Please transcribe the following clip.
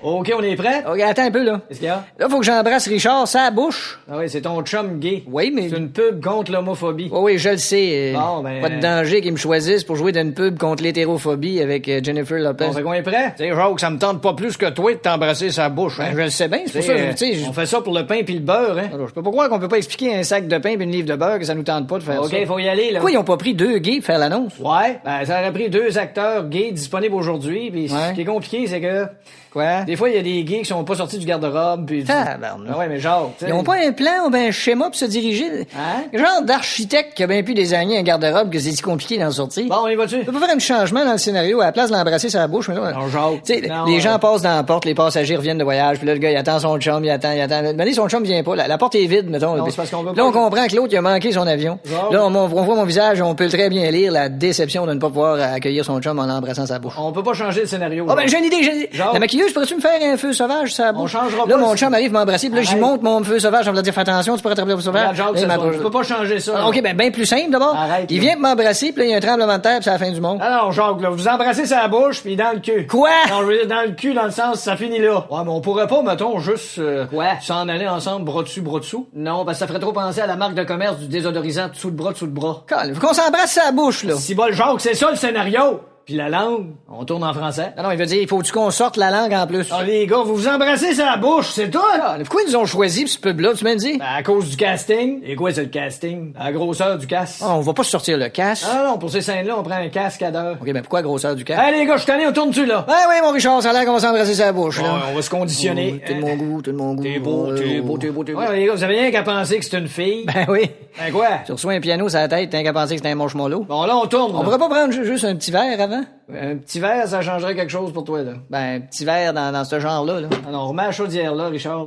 OK, on est prêt? OK, attends un peu, là. Qu'est-ce qu'il y a? Là, faut que j'embrasse Richard, ça bouche. Ah oui, c'est ton chum gay. Oui, mais... C'est une pub contre l'homophobie. Oui, je le sais. Bon, ben... Pas de danger qu'ils me choisissent pour jouer d'une pub contre l'hétérophobie avec Jennifer Lopez. Bon, fait qu'on est prêt? Tu sais, Jacques, ça me tente pas plus que toi de t'embrasser sa bouche. Ben, je le sais bien, c'est pour ça que, tu sais... On fait ça pour le pain puis le beurre, hein? Alors, je peux pas croire qu'on peut pas expliquer à un sac de pain puis une livre de beurre que ça nous tente pas de faire ça. OK, faut y aller, là. Pourquoi ils ont pas pris 2 gays pour faire l'annonce? Ouais, ben ça aurait pris 2 acteurs gays disponibles aujourd'hui, puis ce qui est compliqué, c'est que... Quoi? Des fois, il y a des gays qui sont pas sortis du garde-robe, puis... Tabarnak. Ah ouais, mais genre, tu sais... Ils ont pas un plan ou ben un schéma pour se diriger? Hein? Genre d'architecte qui a bien pu désigner un garde-robe que c'est si compliqué d'en sortir. Bon, on y va-tu? On peut pas faire un changement dans le scénario à la place de l'embrasser sur la bouche, mais là... Non, Jacques. Tu sais, les gens passent dans la porte, les passagers reviennent de voyage, puis là, le gars, il attend son chum, il attend. Mais son chum vient pas, la porte est vide, mettons. Non, Puis, c'est parce qu'on veut là, on pas... comprend que l'autre, il a manqué son avion. Jacques. Là, on voit mon visage, on peut très bien lire la déception de ne pas pouvoir accueillir son chum en l'embrassant sa bouche. On peut pas changer le scénario. Ah ben, j'ai une idée. Jacques. La maquilleuse, pourrais-tu me faire un feu sauvage, ça? On changera Là, pas. mon chum arrive m'embrasser, puis là, j'y Arrête. monte mon feu sauvage, on va dire, fais attention, tu pourrais attraper le feu sauvage. Regarde, Jacques, Là, tu peux pas changer ça. OK, ben plus simple d'abord. Arrête, Il là. vient pour m'embrasser, puis là, il y a un tremblement de terre, puis c'est la fin du monde. Ah non, Jacques, là, vous embrassez sa bouche, puis dans le cul. Quoi? Non, je veux dire, dans le cul, dans le sens, ça finit là. Ouais, mais on pourrait pas, mettons, juste... Quoi? S'en aller ensemble, bras dessus, bras dessous? Non, parce que ça ferait trop penser à la marque de commerce du désodorisant dessous de bras, dessous de bras. Calme, faut qu'on s'embrasse sa bouche, là. Si bol, Jacques, c'est ça le scénario! Puis la langue, on tourne en français. Non, il veut dire, il faut-tu qu'on sorte la langue en plus. Ah, les gars, vous vous embrassez sa bouche, c'est tout! Pourquoi ils nous ont choisi pis ce pub-là, tu m'as dit? Ben, à cause du casting. Et quoi, c'est le casting? La grosseur du casque. On va pas sortir le casque. Ah non, pour ces scènes-là, on prend un casque à d'heure. OK, mais pourquoi la grosseur du casque? Allez, les gars, je suis tanné, on tourne-tu, là? Ouais, mon Richard, ça a l'air qu'on va s'embrasser sa bouche, là. Ouais, on va se conditionner. Tout de mon goût. T'es beau, t'es beau, t'es beau, t'es beau. Ouais, les gars, vous avez rien qu'à penser que c'est une fille. Ben oui. Ben quoi? Tu reçois un piano sur la tête, t'as qu'à penser que c'était un marshmallow. Bon, là, on tourne. On pourrait pas prendre juste un petit verre avant? Un petit verre, ça changerait quelque chose pour toi, là. Ben, un petit verre dans ce genre-là, là. Ah non, remets la chaudière là, Richard.